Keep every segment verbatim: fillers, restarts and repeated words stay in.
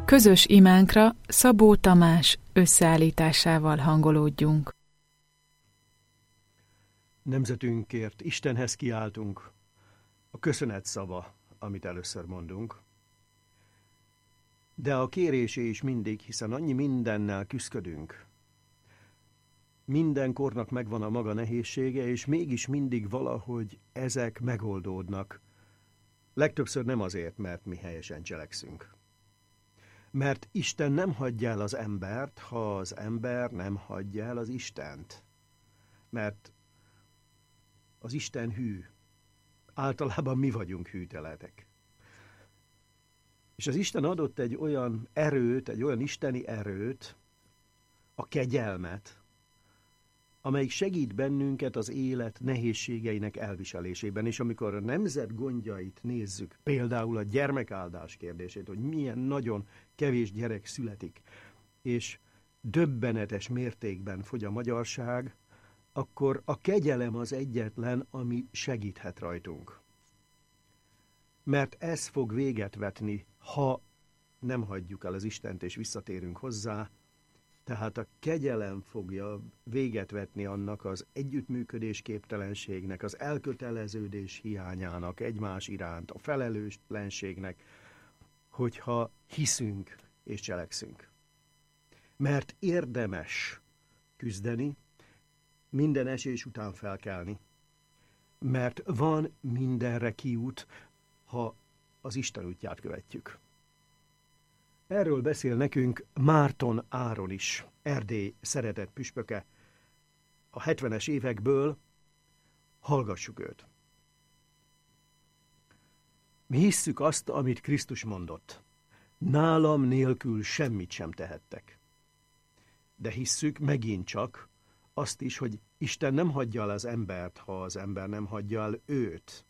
Közös imánkra Szabó Tamás összeállításával hangolódjunk. Nemzetünkért Istenhez kiáltunk, a köszönet szava, amit először mondunk. De a kérésé is mindig, hiszen annyi mindennel küszködünk. Minden kornak megvan a maga nehézsége, és mégis mindig valahogy ezek megoldódnak. Legtöbbször nem azért, mert mi helyesen cselekszünk. Mert Isten nem hagyja el az embert, ha az ember nem hagyja el az Istent. Mert az Isten hű. Általában mi vagyunk hűteletek. És az Isten adott egy olyan erőt, egy olyan isteni erőt, a kegyelmet, amelyik segít bennünket az élet nehézségeinek elviselésében. És amikor a nemzet gondjait nézzük, például a gyermekáldás kérdését, hogy milyen nagyon kevés gyerek születik, és döbbenetes mértékben fogy a magyarság, akkor a kegyelem az egyetlen, ami segíthet rajtunk. Mert ez fog véget vetni, ha nem hagyjuk el az Istent és visszatérünk hozzá, tehát a kegyelem fogja véget vetni annak az együttműködés képtelenségnek, az elköteleződés hiányának egymás iránt, a felelőtlenségnek, hogyha hiszünk és cselekszünk. Mert érdemes küzdeni, minden esés után felkelni, mert van mindenre kiút, ha az Isten útját követjük. Erről beszél nekünk Márton Áron is, Erdély szeretett püspöke, a hetvenes évekből. Hallgassuk őt. Mi hisszük azt, amit Krisztus mondott. Nálam nélkül semmit sem tehettek. De hisszük megint csak azt is, hogy Isten nem hagyja el az embert, ha az ember nem hagyja el őt.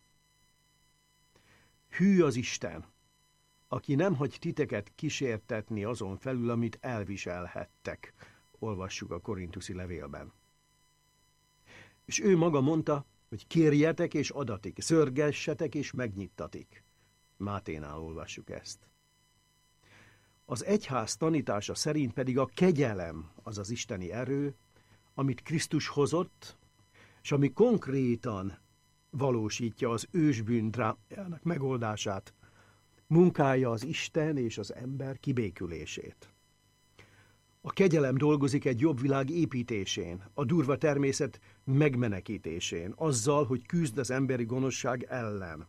Hű az Isten, aki nem hagy titeket kísértetni azon felül, amit elviselhettek. Olvassuk a korintuszi levélben. És ő maga mondta, hogy kérjetek és adatik, szörgessetek és megnyittatik. Máténál olvassuk ezt. Az egyház tanítása szerint pedig a kegyelem az az isteni erő, amit Krisztus hozott, és ami konkrétan valósítja az ősbűn drámájának megoldását, munkálja az Isten és az ember kibékülését. A kegyelem dolgozik egy jobb világ építésén, a durva természet megmenekítésén, azzal, hogy küzd az emberi gonoszság ellen.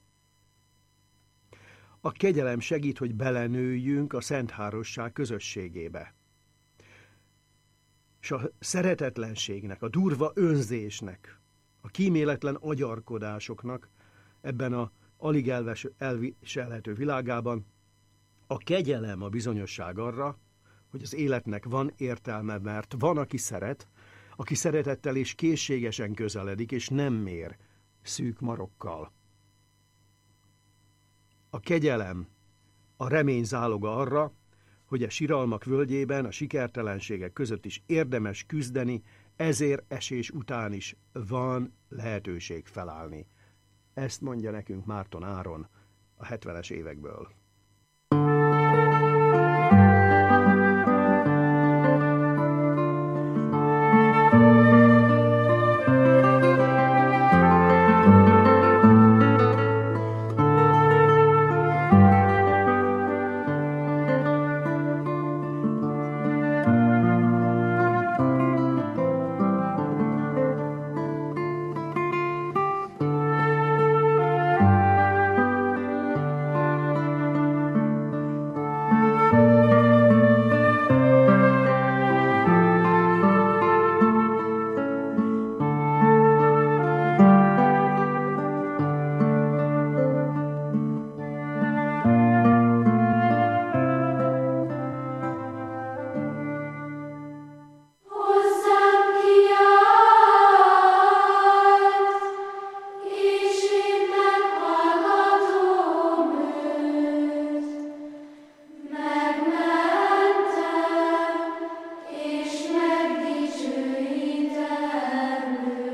A kegyelem segít, hogy belenőjünk a szenthárosság közösségébe. És a szeretetlenségnek, a durva önzésnek, a kíméletlen agyarkodásoknak ebben a alig elves, elviselhető világában a kegyelem a bizonyosság arra, hogy az életnek van értelme, mert van, aki szeret, aki szeretettel és készségesen közeledik, és nem mér szűk marokkal. A kegyelem a remény záloga arra, hogy a siralmak völgyében, a sikertelenségek között is érdemes küzdeni, ezért esés után is van lehetőség felállni. Ezt mondja nekünk Márton Áron a hetvenes évekből.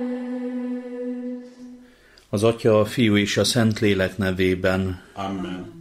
Az Atya, a Fiú és a Szentlélek nevében. Amen.